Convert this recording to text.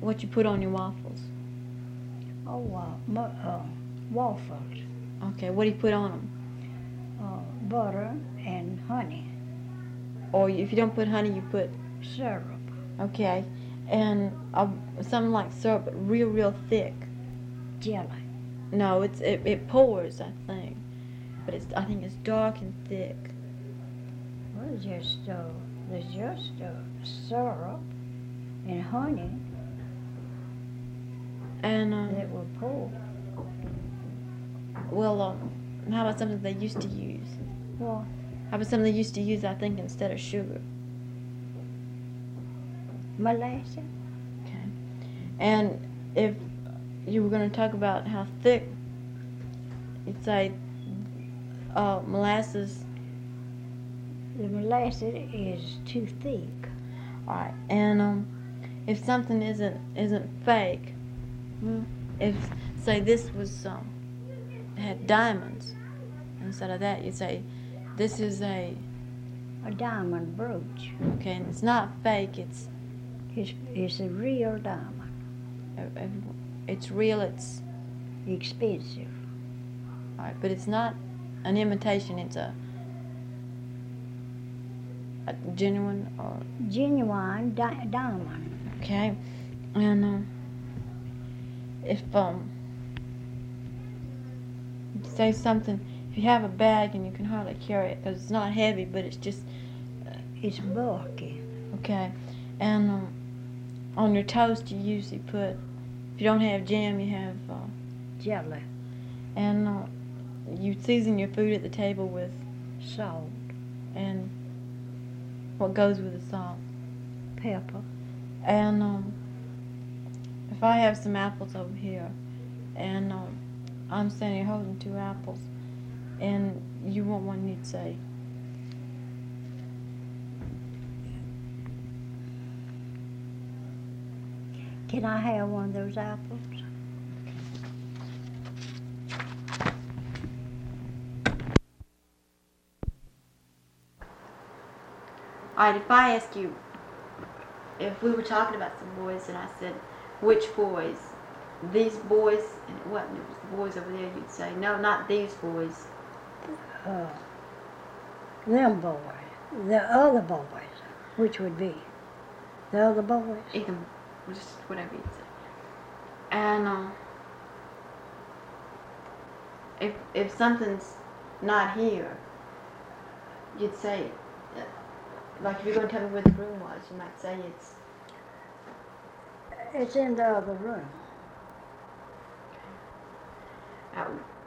what you put on your waffles? Waffles. Okay, what do you put on them? Butter and honey. Or if you don't put honey, you put... Syrup. Okay, and something like syrup, but real thick. Jelly. No, it pours, I think, but I think it's dark and thick. Well, there's just syrup and honey And that will pour. well, how about something they used to use? What? How about something they used to use, I think, instead of sugar? Molasses. Okay. And if you were going to talk about how thick, you'd say molasses. The molasses is too thick. All right. And if something isn't fake, if say this was had diamonds instead of that, you'd say this is a diamond brooch. Okay, and it's not fake. It's a real diamond. It's real. It's expensive. All right, but it's not an imitation. It's a genuine or diamond. Okay, and if say something, if you have a bag and you can hardly carry it because it's not heavy, but it's just it's bulky. Okay, and on your toast you usually put, if you don't have jam, you have jelly. And you season your food at the table with salt. And what goes with the salt? Pepper. And if I have some apples over here, and I'm standing here holding 2 apples, and you want one, you'd say, can I have one of those apples? All right, if I ask you, if we were talking about some boys and I said, which boys? These boys, and it wasn't, it was the boys over there, you'd say, no, not these boys. Them boys. The other boys. Which would be? The other boys? Either, just whatever you'd say. And if something's not here, you'd say, like if you're going to tell me where the room was, you might say it's in the other room.